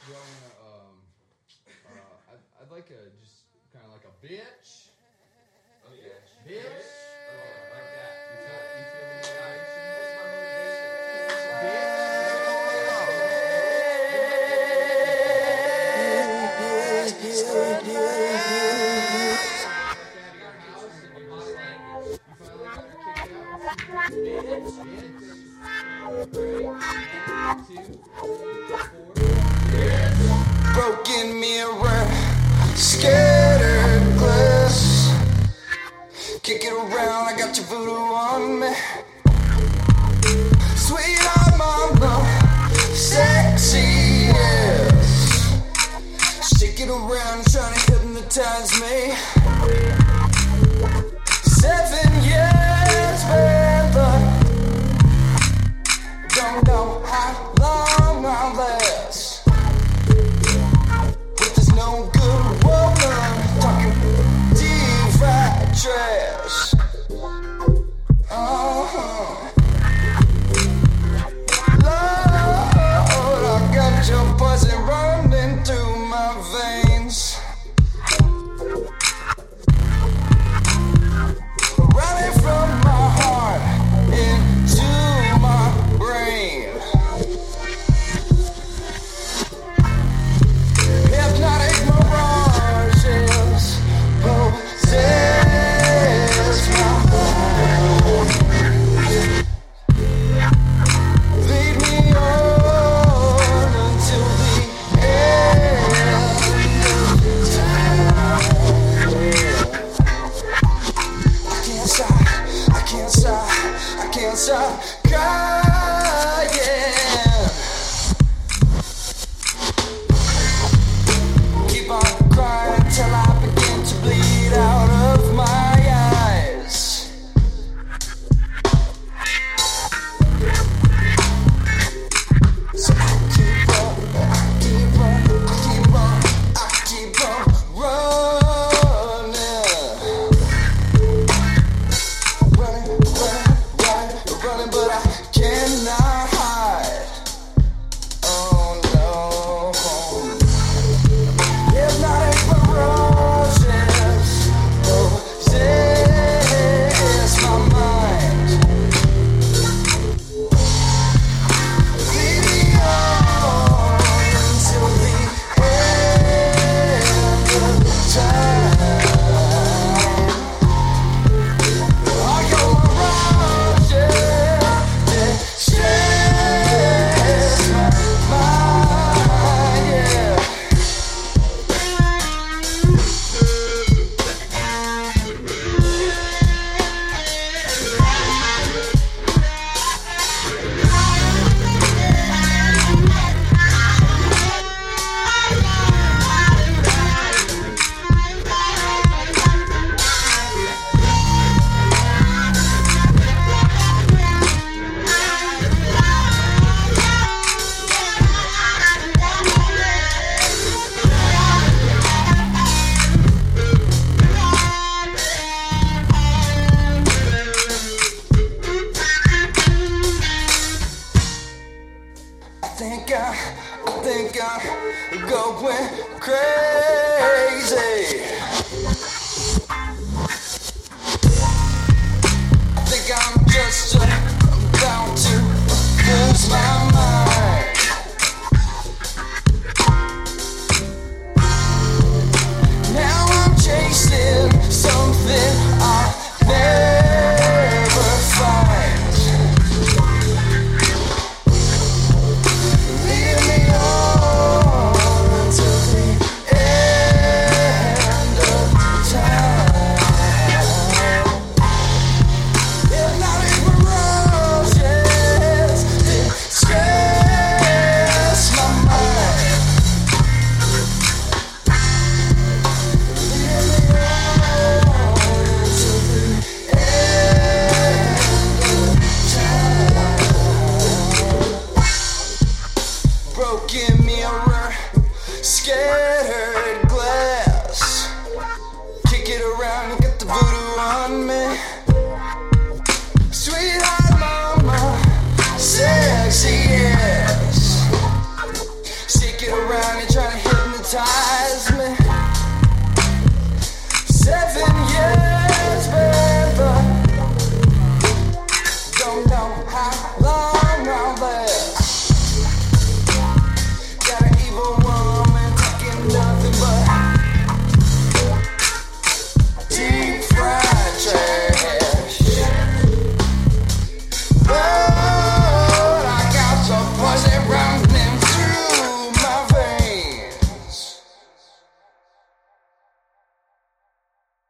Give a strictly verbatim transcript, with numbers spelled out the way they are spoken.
Do I want to, um, uh, I'd, I'd like a, just kind of like a bitch. Okay. Bitch. Okay, like that. You feel, you feel me? Broken mirror, scattered glass. Kick it around, I got your voodoo on me. Sweetheart mama, sexy yes. Shake it around, trying to hypnotize me. Seven years, baby. Don't know how long I'll last. No good woman talking deep fried trash. Uh-huh. Lord, I got your poison running through my veins, running from my heart into my brain. Hypnotic mirages possess my mind. Lead me on until the end of time. I can't stop, I can't stop, I can't stop crying. Till I begin to bleed out of my eyes. So I keep on, I keep on, I keep on, I keep on running. Running, running, running, running, but I cannot hide. Oh no. Hypnotic mirages possess my mind. Lead me on until the end of time. All your mirages possess my mind, yeah. I think I, I think I'm going crazy. I think I'm just about to lose my mind. Now I'm chasing something I'll never find. Broken mirror, scattered